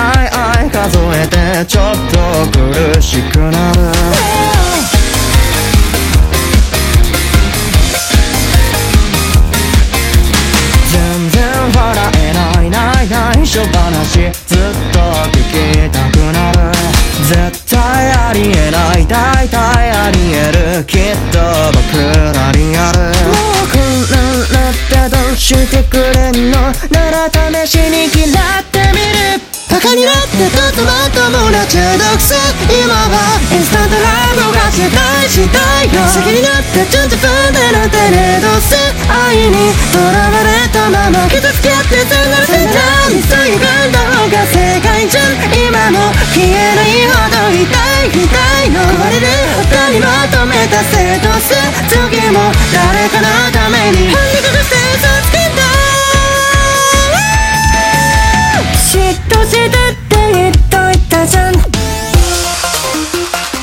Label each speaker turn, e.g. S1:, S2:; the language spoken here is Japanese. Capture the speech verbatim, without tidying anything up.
S1: ない愛数えてちょっと苦しくなる。全然笑えないない内緒話ずっと聞きたくなる。絶対ありえない大体ありえるきっと僕らにある。もうこんなんなってどうしてくれんのなら試しに嫌ってみる。バカになってずっとまともな中毒性。今はインスタントライブが世界したいよ。好きになってちょっと踏んでなんてねどうせ愛にとらわれたまま傷つけ合ってさならせたにさゆがんだ方が正解じゃん。今も消えないほど痛い痛いの壊れる音にまとめた正当性。次も誰かのために本に隠して嘘つけた。嫉妬して